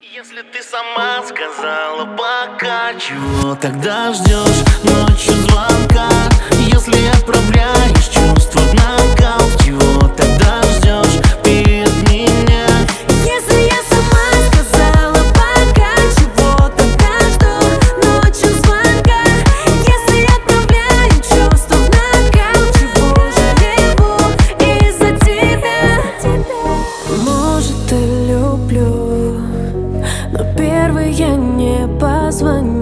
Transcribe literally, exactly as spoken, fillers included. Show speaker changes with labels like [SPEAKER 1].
[SPEAKER 1] Если ты сама сказала пока, чего тогда ждешь ночью звонка? Если отправляешь чувства в нокаут, чего тогда ждешь ты от меня?
[SPEAKER 2] Если я сама сказала пока, чего тогда жду ночью звонка? Если отправляю чувства в нокаут, чего жалею из-за тебя? Может, и люблю, но первый я не позвоню.